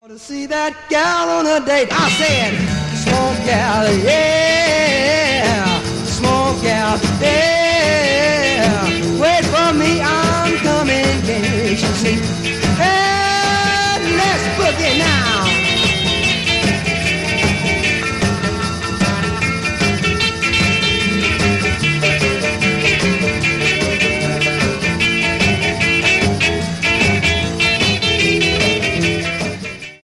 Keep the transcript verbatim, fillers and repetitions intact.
To see that gal on a date, I said, small gal, yeah, small gal, yeah, wait for me, I'm coming, can't you see?